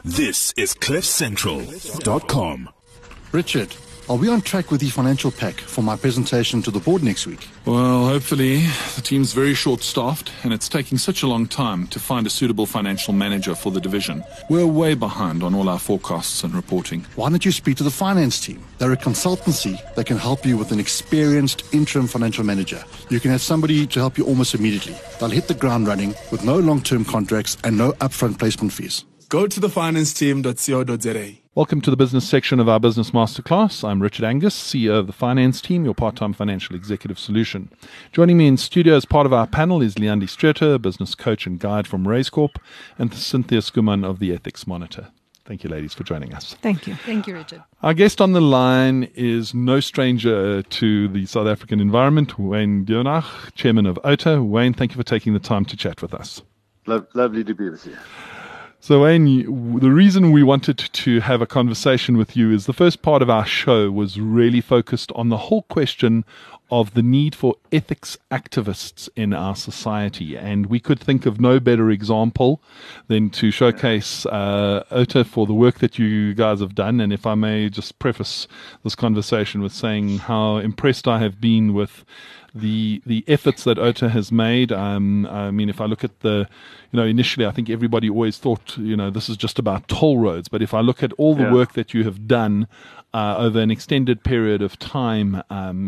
This is CliffCentral.com. Richard, are we on track with the financial pack for my presentation to the board next week? Well, hopefully. The team's very short-staffed, and it's taking such a long time to find a suitable financial manager for the division. We're way behind on all our forecasts and reporting. Why don't you speak to the finance team? They're a consultancy that can help you with an experienced interim financial manager. You can have somebody to help you almost immediately. They'll hit the ground running with no long-term contracts and no upfront placement fees. Go to thefinanceteam.co.za. Welcome to the business section of our Business Masterclass. I'm Richard Angus, CEO of the Finance Team, your part-time financial executive solution. Joining me in studio as part of our panel is Leandi Streeter, a business coach and guide from Raise Corp, and Cynthia Skuman of the Ethics Monitor. Thank you, ladies, for joining us. Thank you. Thank you, Richard. Our guest on the line is no stranger to the South African environment, Wayne Deonach, Chairman of OTA. Wayne, thank you for taking the time to chat with us. Lovely to be with you. So, Wayne, the reason we wanted to have a conversation with you is the first part of our show was really focused on the whole question of the need for ethics activists in our society. And we could think of no better example than to showcase OTA for the work that you guys have done. And if I may just preface this conversation with saying how impressed I have been with the efforts that OTA has made. I mean, if I look at initially I think everybody always thought, this is just about toll roads. But if I look at all the work that you have done over an extended period of time,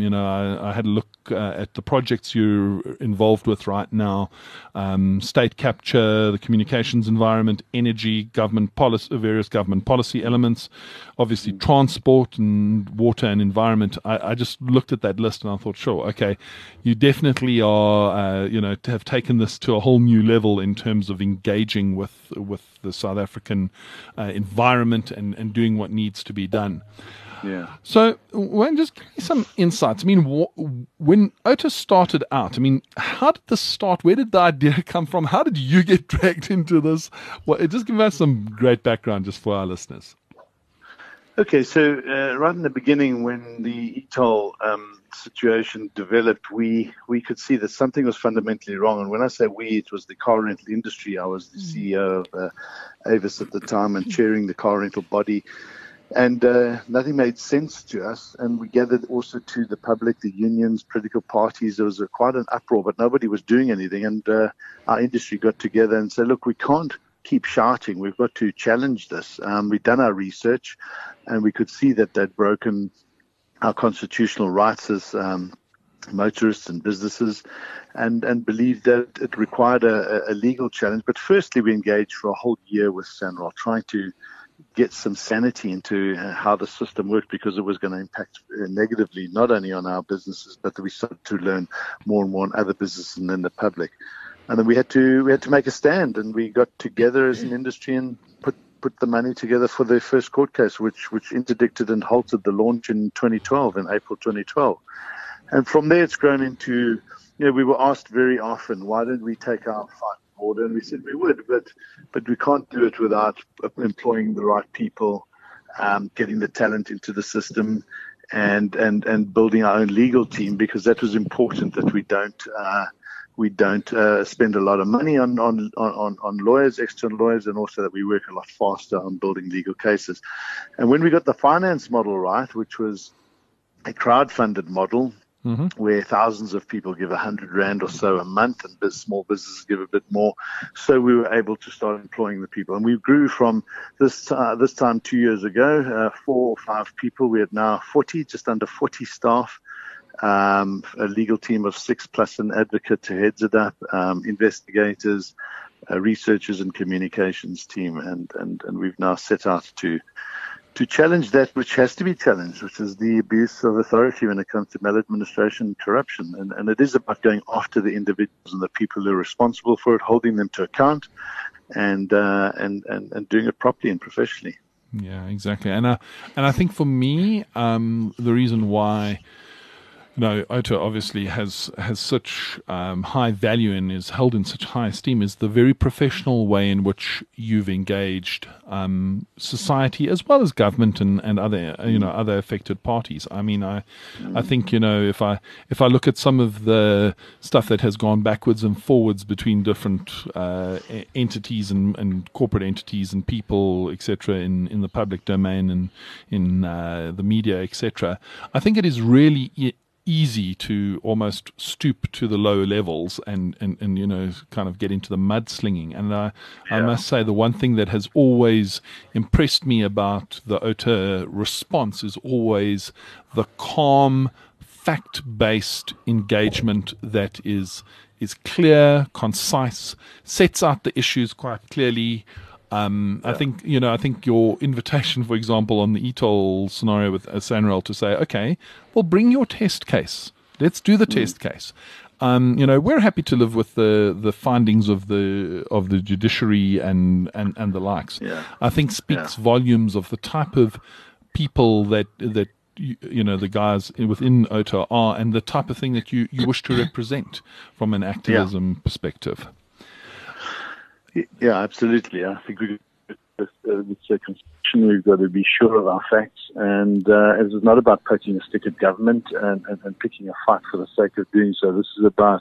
I had a look at the projects you're involved with right now, state capture, the communications environment, energy, government policy, various government policy elements, obviously transport and water and environment. I just looked at that list and I thought, sure, okay, you definitely are, to have taken this to a whole new level in terms of engaging with the South African environment and doing what needs to be done. Yeah. So, Wayne, just give me some insights. I mean, when OTA started out, how did this start? Where did the idea come from? How did you get dragged into this? Well, just give us some great background just for our listeners. Okay, so right in the beginning, when the e-toll situation developed, we could see that something was fundamentally wrong. And when I say we, it was the car rental industry. I was the CEO of Avis at the time and chairing the car rental body. And nothing made sense to us. And we gathered also to the public, the unions, political parties. There was quite an uproar, but nobody was doing anything. And our industry got together and said, look, we can't keep shouting. We've got to challenge this. We've done our research, and we could see that they'd broken our constitutional rights as motorists and businesses, and believed that it required a legal challenge. But firstly, we engaged for a whole year with SANRAL, trying to get some sanity into how the system worked, because it was going to impact negatively not only on our businesses, but we started to learn more and more on other businesses and then the public. And then we had to make a stand, and we got together as an industry and put the money together for the first court case, which interdicted and halted the launch in 2012, in April 2012. And from there, it's grown into, we were asked very often, why don't we take our fight forward? And we said we would, but we can't do it without employing the right people, getting the talent into the system, and building our own legal team, because that was important, that we don't spend a lot of money on lawyers, external lawyers, and also that we work a lot faster on building legal cases. And when we got the finance model right, which was a crowd-funded model, where thousands of people give 100 Rand or so a month, and small businesses give a bit more, so we were able to start employing the people. And we grew from this time 2 years ago, 4 or 5 people. We had now 40, just under 40 staff. A legal team of 6 plus an advocate to heads it up, investigators, researchers, and communications team, and we've now set out to challenge that which has to be challenged, which is the abuse of authority when it comes to maladministration and corruption. And it is about going after the individuals and the people who are responsible for it, holding them to account, and doing it properly and professionally. Yeah, exactly. And I think for me, the reason why No, OTA obviously has such high value and is held in such high esteem is the very professional way in which you've engaged society as well as government and other other affected parties. I mean, I think if I look at some of the stuff that has gone backwards and forwards between different entities and corporate entities and people, etc., in the public domain and in the media, etc., I think it is really easy to almost stoop to the low levels and kind of get into the mudslinging. And I must say the one thing that has always impressed me about the OTA response is always the calm, fact-based engagement that is clear, concise, sets out the issues quite clearly. I think your invitation, for example, on the ETOL scenario with Sanral to say, okay, well, bring your test case. Let's do the test case. We're happy to live with the findings of the judiciary and the likes. Yeah. I think speaks volumes of the type of people that the guys within OTA are and the type of thing that you wish to represent from an activism perspective. Yeah, absolutely. I think with circumspection, we've got to be sure of our facts, and it's not about poking a stick at government and picking a fight for the sake of doing so. This is about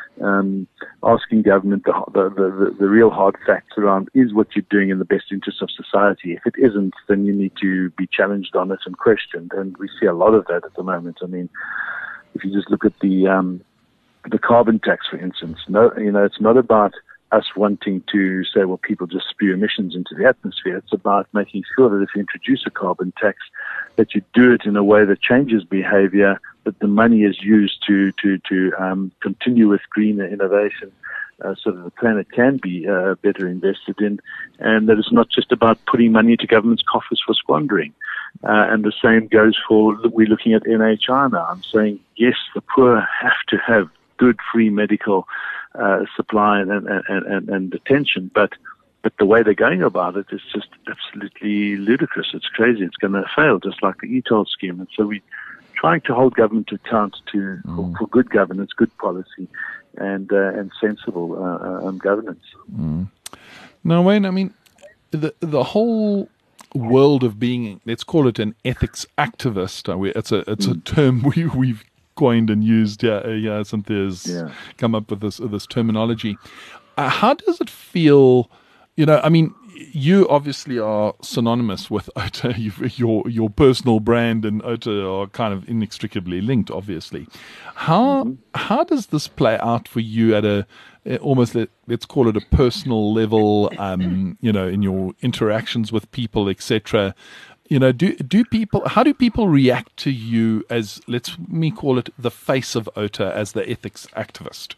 asking government the real hard facts around, is what you're doing in the best interest of society? If it isn't, then you need to be challenged on it and questioned, and we see a lot of that at the moment. I mean, if you just look at the carbon tax, for instance, it's not about us wanting to say, well, people just spew emissions into the atmosphere. It's about making sure that if you introduce a carbon tax, that you do it in a way that changes behavior, that the money is used to continue with greener innovation, so that the planet can be better invested in, and that it's not just about putting money into government's coffers for squandering. And the same goes for, we're looking at NHI now. I'm saying, yes, the poor have to have good free medical supply and attention, but the way they're going about it is just absolutely ludicrous. It's crazy. It's going to fail, just like the ETOL scheme. And so we're trying to hold government to account for good governance, good policy, and sensible governance. Now, Wayne, I mean, the whole world of being, let's call it an ethics activist. It's a term we've coined and used. Cynthia's come up with this terminology. How does it feel? I mean, you obviously are synonymous with OTA. Your personal brand and OTA are kind of inextricably linked, obviously. How does this play out for you at a almost, let's call it a personal level? In your interactions with people, etc. How do people react to you as, let me call it, the face of OTA, as the ethics activist?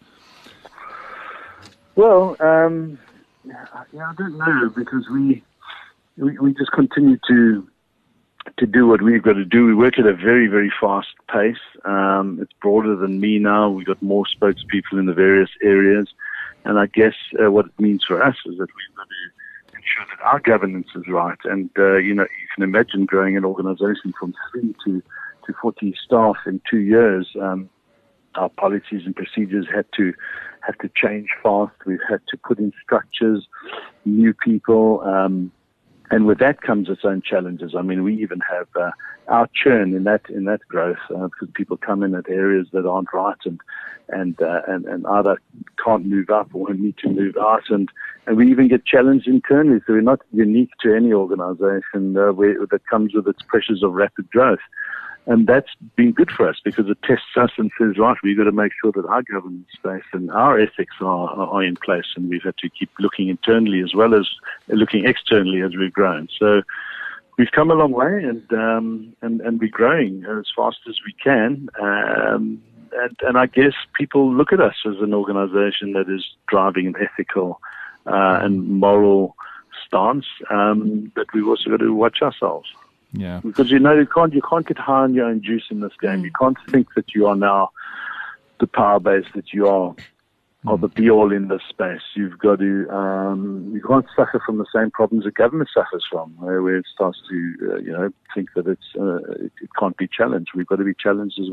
Well, I don't know, because we just continue to do what we've got to do. We work at a very, very fast pace. It's broader than me now. We've got more spokespeople in the various areas, and I guess what it means for us is that we've got to ensure that our governance is right. And you can imagine growing an organization from 3 to 40 staff in 2 years. Our policies and procedures had to change fast. We've had to put in structures, new people, and with that comes its own challenges. I mean, we even have our churn in that growth, because people come in at areas that aren't right and either can't move up or need to move out, and we even get challenged internally. So we're not unique to any organization that comes with its pressures of rapid growth. And that's been good for us, because it tests us and says, right, we've got to make sure that our governance space and our ethics are in place. And we've had to keep looking internally as well as looking externally as we've grown. So we've come a long way, and we're growing as fast as we can. And I guess people look at us as an organization that is driving an ethical and moral stance, but we've also got to watch ourselves. Yeah, because you can't get high on your own juice in this game. You can't think that you are now the power base that you are, or the be all in this space. You've got to you can't suffer from the same problems that government suffers from, where it starts to think that it can't be challenged. We've got to be challenged as well.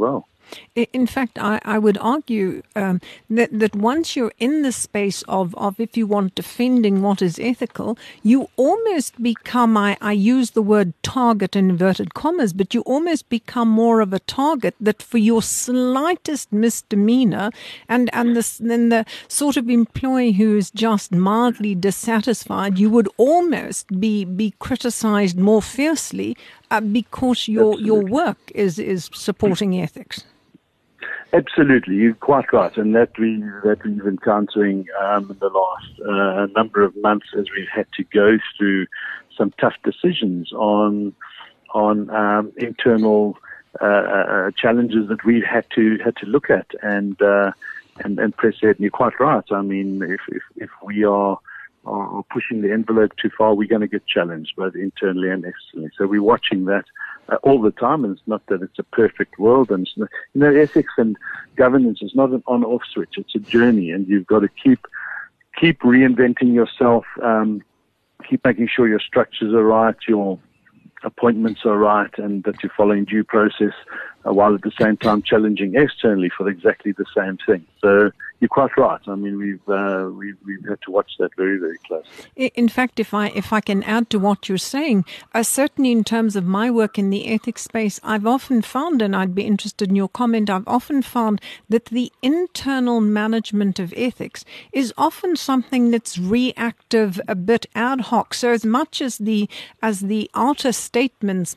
In fact, I would argue that once you're in the space of, if you want, defending what is ethical, you almost become, I use the word target in inverted commas, but you almost become more of a target that for your slightest misdemeanor and then the sort of employee who is just mildly dissatisfied, you would almost be criticized more fiercely because your work is supporting ethics. Absolutely, you're quite right, and that we've been encountering in the last number of months as we've had to go through some tough decisions on internal challenges that we've had to look at and press ahead. And you're quite right. I mean, if we are pushing the envelope too far, we're going to get challenged both internally and externally. So we're watching that all the time, and it's not that it's a perfect world. And it's not, ethics and governance is not an on-off switch. It's a journey, and you've got to keep reinventing yourself, keep making sure your structures are right, your appointments are right, and that you're following due process, while at the same time challenging externally for exactly the same thing. So you're quite right. I mean, we've had to watch that very, very closely. In fact, if I can add to what you're saying, certainly in terms of my work in the ethics space, I've often found, and I'd be interested in your comment, I've often found that the internal management of ethics is often something that's reactive, a bit ad hoc. So as much as the outer statements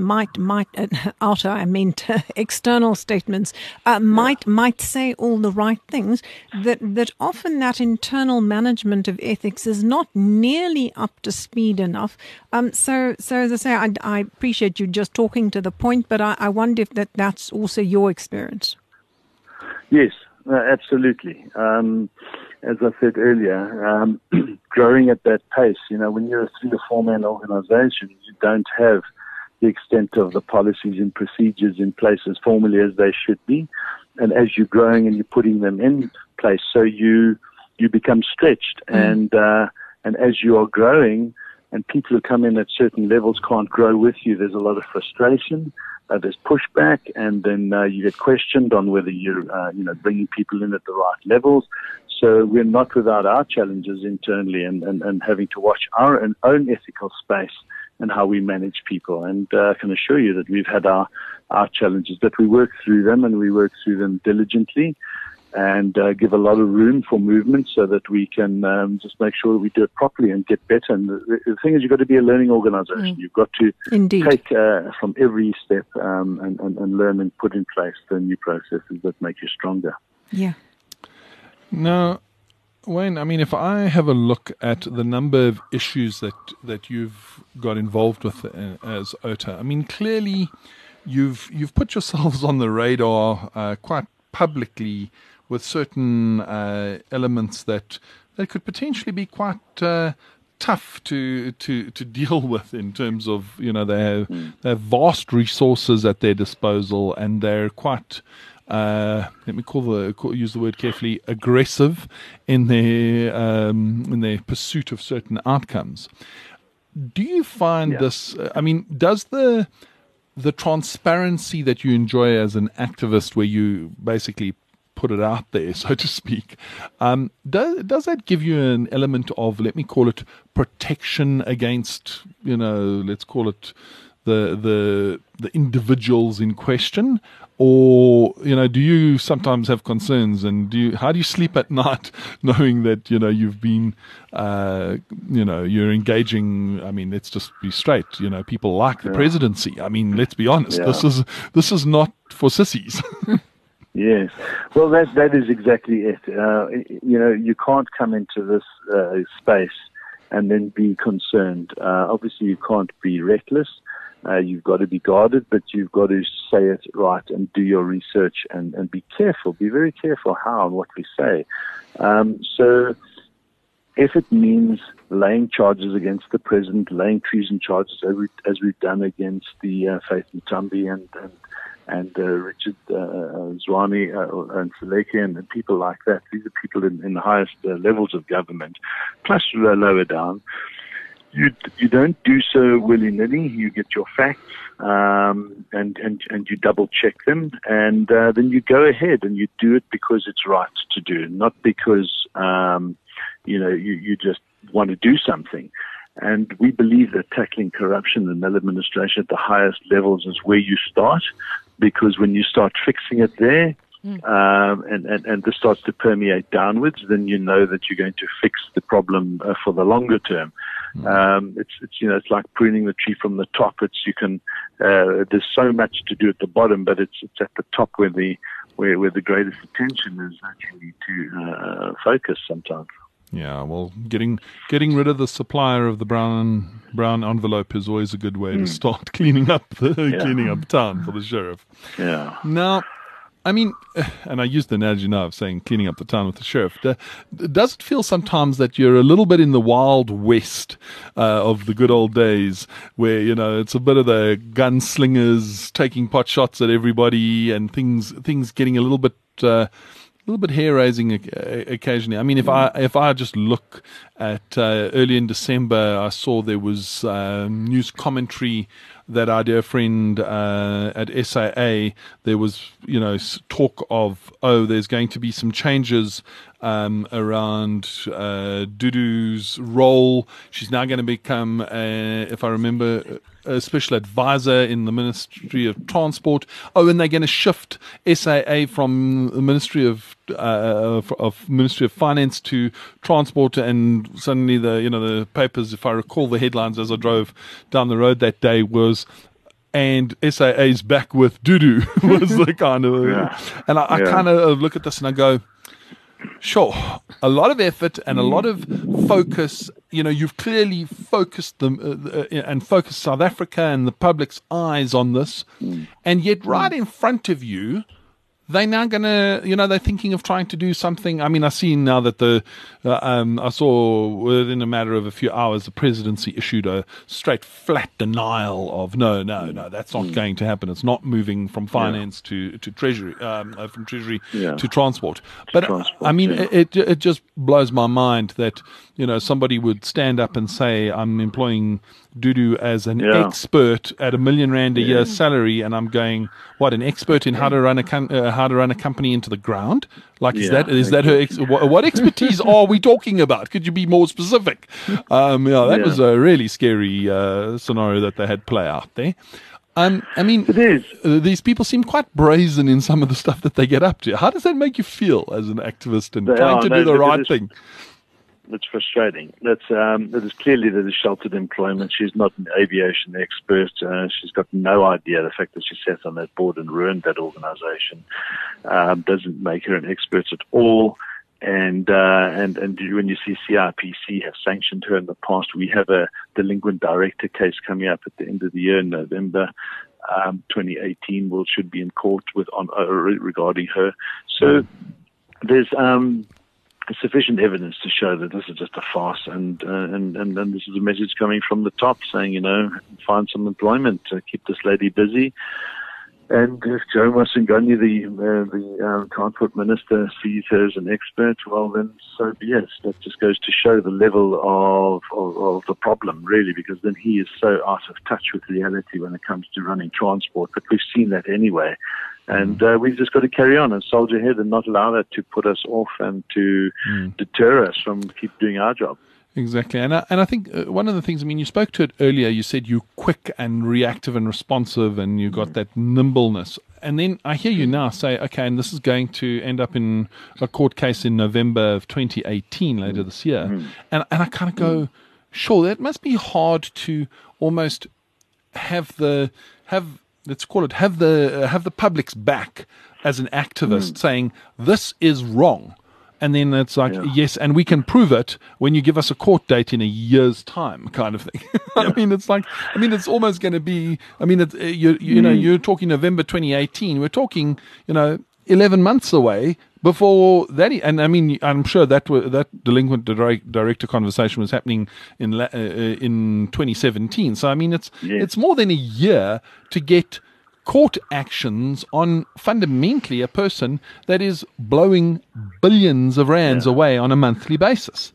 external statements might say all the right things, that often that internal management of ethics is not nearly up to speed enough. So as I say, I appreciate you just talking to the point, but I wonder if that's also your experience. Yes, absolutely. As I said earlier, growing at that pace, when you're a 3 or 4 man organization, you don't have the extent of the policies and procedures in place as formally as they should be. And as you're growing and you're putting them in place, so you become stretched. And as you are growing and people who come in at certain levels can't grow with you, there's a lot of frustration, there's pushback, and then you get questioned on whether you're bringing people in at the right levels. So we're not without our challenges internally and having to watch our own ethical space and how we manage people. And I can assure you that we've had our challenges, but we work through them, and we work through them diligently and give a lot of room for movement so that we can just make sure that we do it properly and get better. And the thing is, you've got to be a learning organization. You've got to take from every step and learn and put in place the new processes that make you stronger. Yeah. Now, Wayne, I mean, if I have a look at the number of issues that you've got involved with as OTA, I mean, clearly you've put yourselves on the radar quite publicly with certain elements that could potentially be quite tough to deal with in terms of, they have vast resources at their disposal, and they're quite let me use the word carefully, aggressive in their pursuit of certain outcomes. Do you find this? I mean, does the transparency that you enjoy as an activist, where you basically put it out there, so to speak, does that give you an element of, let me call it, protection against, let's call it the individuals in question? Or, do you sometimes have concerns, and how do you sleep at night knowing that, you've been, you're engaging, I mean, let's just be straight, people like the presidency. I mean, let's be honest, this is not for sissies. Yes. Well, that is exactly it. You can't come into this space and then be concerned. Obviously, you can't be reckless. You've got to be guarded, but you've got to say it right and do your research and be careful. Be very careful how and what we say. So if it means laying charges against the president, laying treason charges as we've done against the Faith Muthambi and Richard Zwane and Seleke and people like that, these are people in the highest levels of government, plus lower down. You don't do so willy-nilly. You get your facts, and you double check them, and then you go ahead and you do it because it's right to do, not because you just want to do something. And we believe that tackling corruption and maladministration at the highest levels is where you start, because when you start fixing it there, and this starts to permeate downwards, then you know that you're going to fix the problem for the longer term. It's like pruning the tree from the top. There's so much to do at the bottom, but it's at the top where the greatest attention is actually to focus sometimes. Yeah, well, getting rid of the supplier of the brown envelope is always a good way to start cleaning up town for the sheriff. Yeah. Now, I mean, and I use the analogy now of saying cleaning up the town with the sheriff. Does it feel sometimes that you're a little bit in the wild west of the good old days, where it's a bit of the gunslingers taking pot shots at everybody and things getting a little bit hair-raising occasionally. I mean, if I just look at early in December, I saw there was news commentary that our dear friend at SAA, there was talk of there's going to be some changes around Dudu's role. She's now going to become, if I remember, a special advisor in the Ministry of Transport. And they're going to shift SAA from the Ministry of Finance to Transport. And suddenly the papers, if I recall the headlines as I drove down the road that day, was and SAA's back with Dudu was the kind of and I kind of look at this and I go, sure, a lot of effort and a lot of focus. You've clearly focused them and focused South Africa and the public's eyes on this, and yet right in front of you, they're now going to, they're thinking of trying to do something. I mean, I see now that I saw within a matter of a few hours, the presidency issued a straight flat denial of no, that's not going to happen. It's not moving from finance to treasury, from treasury to transport. But I mean, it just blows my mind that, somebody would stand up and say, I'm employing Dudu as an expert at R1 million a year salary, and I'm going, what, an expert in how to run a company into the ground? Like, is that her? What expertise are we talking about? Could you be more specific? That was a really scary scenario that they had play out there. I mean, it is. These people seem quite brazen in some of the stuff that they get up to. How does that make you feel as an activist and trying to do the right thing? It's frustrating. It is clearly that it's sheltered employment. She's not an aviation expert. She's got no idea. The fact that she sat on that board and ruined that organization doesn't make her an expert at all. And when you see CIPC have sanctioned her in the past, we have a delinquent director case coming up at the end of the year in November 2018. Should be in court regarding her. So there's sufficient evidence to show that this is just a farce, and this is a message coming from the top saying, find some employment, keep this lady busy. And if Joe Masinganye, the transport minister, sees her as an expert, well, then so be it. That just goes to show the level of the problem, really, because then he is so out of touch with reality when it comes to running transport. But we've seen that anyway. And we've just got to carry on and soldier ahead and not allow that to put us off and to deter us from keep doing our job. Exactly. And I think one of the things, I mean, you spoke to it earlier, you said you're quick and reactive and responsive and you got that nimbleness. And then I hear you now say, okay, and this is going to end up in a court case in November of 2018, later this year. And I kind of go, sure, that must be hard to almost have the public's back as an activist saying, this is wrong. And then it's like, yes, and we can prove it when you give us a court date in a year's time, kind of thing. I mean, it's almost going to be. I mean, you're talking November 2018. We're talking, 11 months away before that. And I mean, I'm sure that delinquent director conversation was happening in 2017. So I mean, it's more than a year to get court actions on fundamentally a person that is blowing billions of rands away on a monthly basis.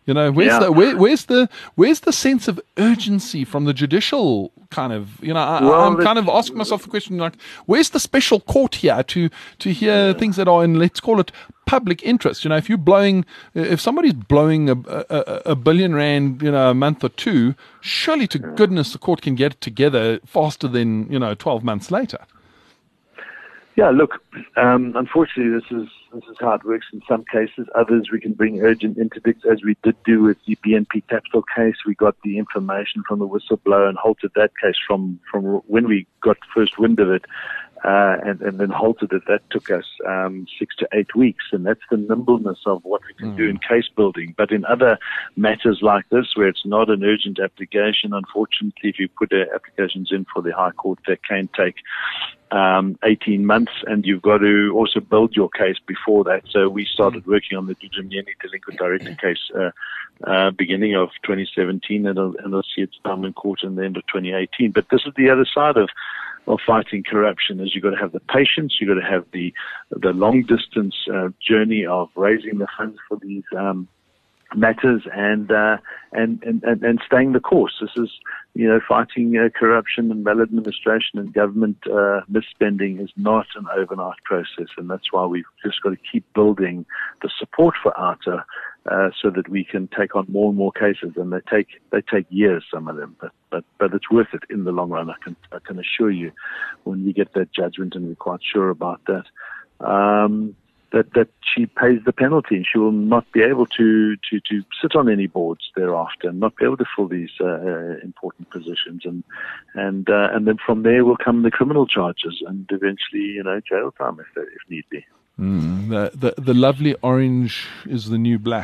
You know, where's the sense of urgency from the judicial kind of, you know, I'm kind of asking myself the question, like, where's the special court here to hear things that are in, let's call it, public interest? You know, if somebody's blowing a R1 billion, you know, a month or two, surely to goodness the court can get it together faster than, you know, 12 months later. Yeah, look, unfortunately, this is how it works in some cases. Others, we can bring urgent interdicts, as we did do with the BNP Capital case. We got the information from the whistleblower and halted that case from when we got first wind of it, and then halted it. That took us 6 to 8 weeks, and that's the nimbleness of what we can do in case building. But in other matters like this, where it's not an urgent application, unfortunately, if you put applications in for the High Court, they can take 18 months, and you've got to also build your case before that. So we started working on the Dujimyeni delinquent director case beginning of 2017, and I'll see its time in court in the end of 2018. But this is the other side of fighting corruption, is you've got to have the patience, you've got to have the long distance journey of raising the funds for these matters and staying the course. This is, you know, fighting corruption and maladministration and government misspending is not an overnight process, and that's why we've just got to keep building the support for ARTA so that we can take on more and more cases, and they take years, some of them, but it's worth it in the long run. I can assure you, when we get that judgment, and we're quite sure about that. That she pays the penalty, and she will not be able to sit on any boards thereafter, and not be able to fill these important positions, and then from there will come the criminal charges, and eventually, you know, jail time if need be. The lovely orange is the new black.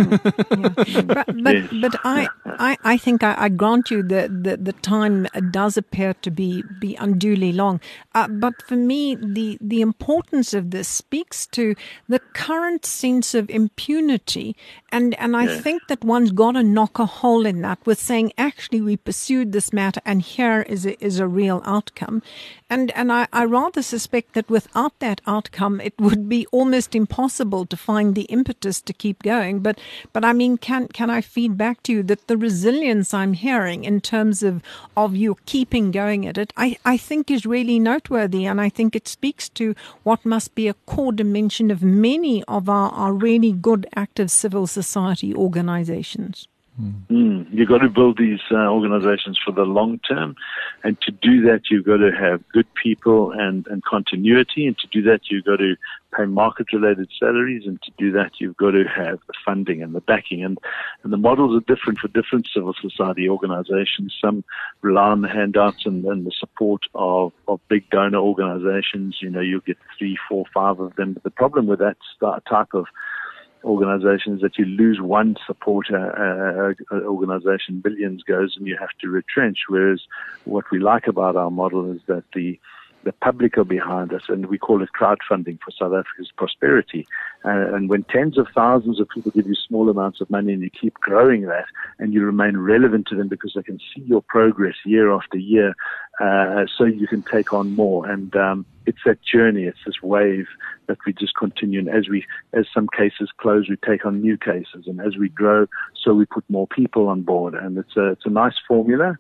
But I think I grant you that the time does appear to be unduly long. But for me, the importance of this speaks to the current sense of impunity, and I think that one's got to knock a hole in that with saying, actually, we pursued this matter, and here is a real outcome. And I rather suspect that without that outcome, it would be almost impossible to find the impetus to keep going. But I mean, can I feed back to you that the resilience I'm hearing in terms of you keeping going at it, I think is really noteworthy, and I think it speaks to what must be a core dimension of many of our really good active civil society organizations. You've got to build these organizations for the long term, and to do that, you've got to have good people and continuity, and to do that, you've got to pay market-related salaries, and to do that, you've got to have the funding and the backing, and the models are different for different civil society organizations. Some rely on the handouts and the support of big donor organizations. You know, you'll get 3, 4, 5 of them, but the problem with that type of organizations that you lose one supporter organization, billions goes, and you have to retrench. Whereas what we like about our model is that the public are behind us, and we call it crowdfunding for South Africa's prosperity. And when tens of thousands of people give you small amounts of money, and you keep growing that, and you remain relevant to them because they can see your progress year after year, so you can take on more. And it's that journey, it's this wave that we just continue. And as some cases close, we take on new cases, and as we grow, so we put more people on board. And it's a nice formula.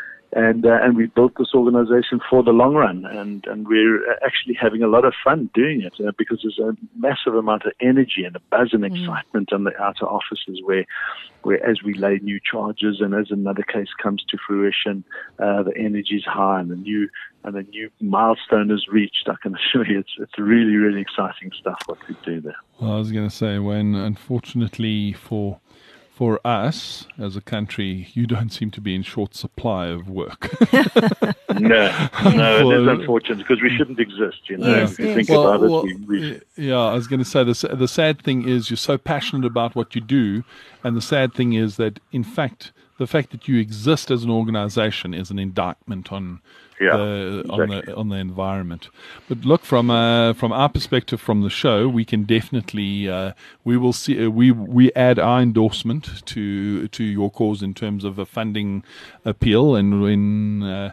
And we built this organization for the long run, and we're actually having a lot of fun doing it because there's a massive amount of energy and a buzz and excitement on the outer offices where as we lay new charges and as another case comes to fruition, the energy is high and a new milestone is reached. I can assure you it's really, really exciting stuff what we do there. Well, I was going to say, when unfortunately for us as a country, you don't seem to be in short supply of work. No, it is unfortunate because we shouldn't exist, you know. Yes, if you think about it. Yeah, I was going to say the sad thing is you're so passionate about what you do, and the sad thing is that, in fact, the fact that you exist as an organization is an indictment on on the environment. But look, from our perspective from the show, we can definitely we will see we add our endorsement to your cause in terms of a funding appeal, and when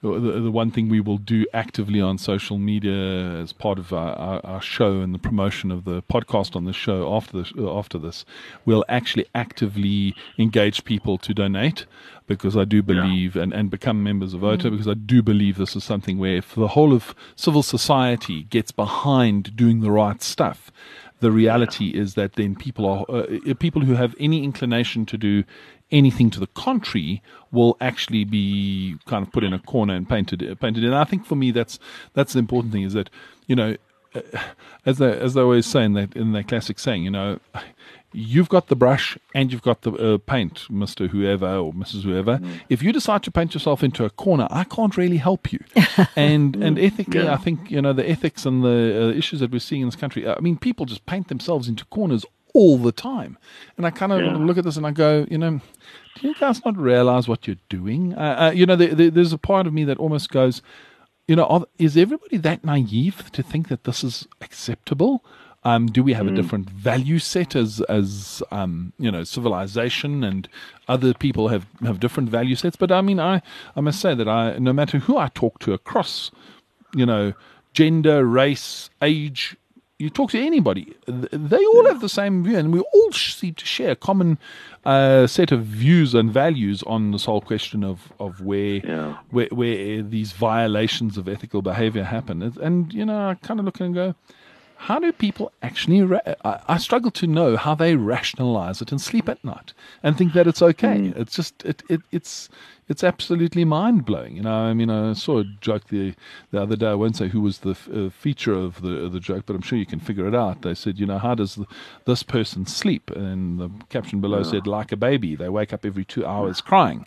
the one thing we will do actively on social media as part of our show and the promotion of the podcast on the show after this, we'll actually actively engage people to donate, because I do believe, and become members of OTA, because I do believe this is something where if the whole of civil society gets behind doing the right stuff, the reality is that then people who have any inclination to do anything to the contrary will actually be kind of put in a corner and painted in. And I think for me that's the important thing, is that, as they always say in that classic saying, you've got the brush and you've got the paint, Mr. Whoever or Mrs. Whoever. If you decide to paint yourself into a corner, I can't really help you. And ethically, I think, the ethics and the issues that we're seeing in this country, people just paint themselves into corners all the time. And I kind of look at this and I go, do you guys not realize what you're doing? There's a part of me that almost goes, is everybody that naive to think that this is acceptable? Do we have a different value set as civilization, and other people have different value sets? But I must say that no matter who I talk to across, gender, race, age, you talk to anybody, they all have the same view, and we all seem to share a common set of views and values on this whole question of where these violations of ethical behavior happen. And I kind of look and go, how do people actually? I struggle to know how they rationalize it and sleep at night and think that it's okay. It's just it's absolutely mind blowing. I saw a joke the other day. I won't say who was the feature of the joke, but I'm sure you can figure it out. They said, how does this person sleep? And the caption below said, like a baby. They wake up every 2 hours crying.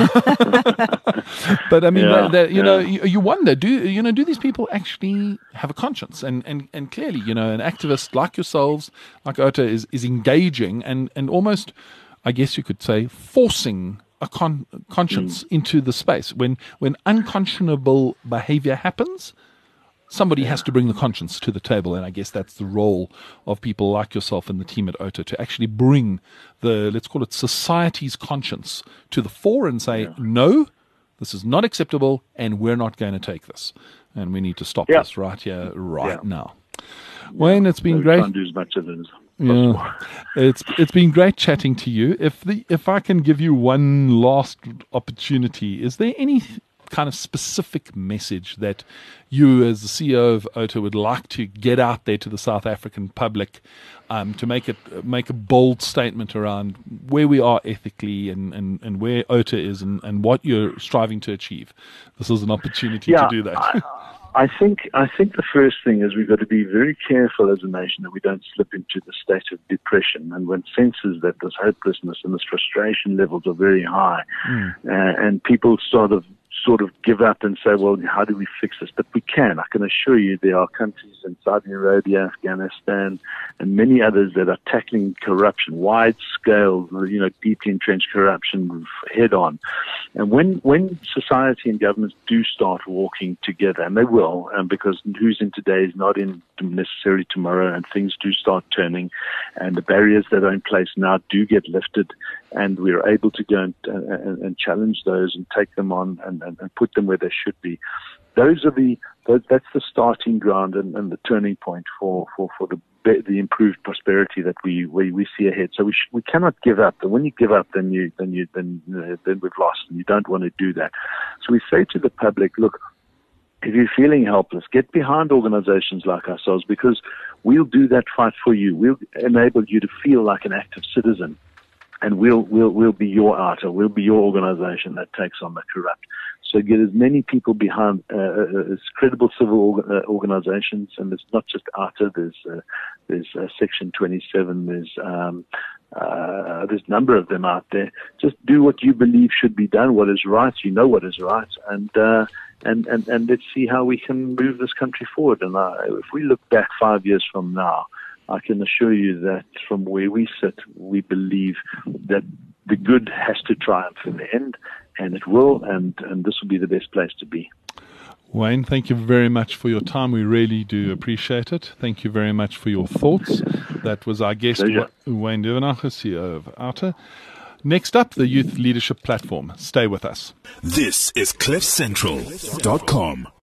But you wonder, do these people actually have a conscience? And clearly, an activist like yourselves, like OTA, is engaging and almost, I guess you could say, forcing a conscience into the space. When unconscionable behavior happens, somebody has to bring the conscience to the table, and I guess that's the role of people like yourself and the team at OTA, to actually bring let's call it society's conscience to the fore and say, no, this is not acceptable, and we're not going to take this, and we need to stop this right here, now. Wayne, it's been great. Can't do as much of it as it's been great chatting to you. If I can give you one last opportunity, is there any kind of specific message that you, as the CEO of OTA, would like to get out there to the South African public, to make a bold statement around where we are ethically and where OTA is and what you're striving to achieve? This is an opportunity to do that. I think the first thing is we've got to be very careful as a nation that we don't slip into the state of depression. And when senses that this hopelessness and this frustration levels are very high, and people sort of give up and say, well, how do we fix this? But we can. I can assure you there are countries in Saudi Arabia, Afghanistan, and many others that are tackling corruption, wide-scale, deeply entrenched corruption head on. And when society and governments do start walking together, and they will, because who's in today is not in necessarily tomorrow, and things do start turning, and the barriers that are in place now do get lifted, and we're able to go and challenge those and take them on and put them where they should be. That's the starting ground and the turning point for the improved prosperity that we see ahead. So we cannot give up. And when you give up, then we've lost, and you don't want to do that. So we say to the public, look, if you're feeling helpless, get behind organizations like ourselves, because we'll do that fight for you. We'll enable you to feel like an active citizen, and we'll be your OTA. We'll be your organization that takes on the corrupt. So get as many people behind as credible civil organizations, and it's not just OTA. There's Section 27. There's a number of them out there. Just do what you believe should be done, what is right. You know what is right, and let's see how we can move this country forward. And if we look back 5 years from now, I can assure you that from where we sit, we believe that the good has to triumph in the end, and it will, and this will be the best place to be. Wayne, thank you very much for your time. We really do appreciate it. Thank you very much for your thoughts. That was our guest, Wayne Duvenhage, CEO of OTA. Next up, the Youth Leadership Platform. Stay with us. This is CliffCentral.com.